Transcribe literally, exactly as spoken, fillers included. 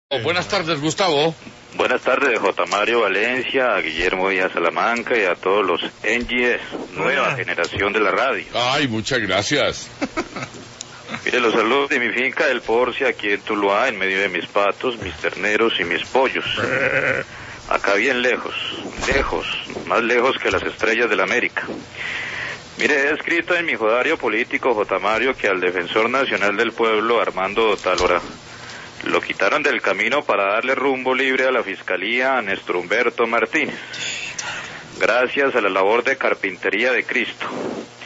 Oh, buenas tardes, Gustavo. Buenas tardes, J. Mario Valencia, a Guillermo Díaz Salamanca y a todos los N G S, nueva generación de la radio. Ay, muchas gracias. Mire, los saludos de mi finca del Porcia, aquí en Tuluá, en medio de mis patos, mis terneros y mis pollos. Acá bien lejos, lejos, más lejos que las estrellas de la América. Mire, he escrito en mi jodario político, J. Mario, que al defensor nacional del pueblo, Armando Tálora, lo quitaron del camino para darle rumbo libre a la fiscalía a Néstor Humberto Martínez, gracias a la labor de carpintería de Cristo.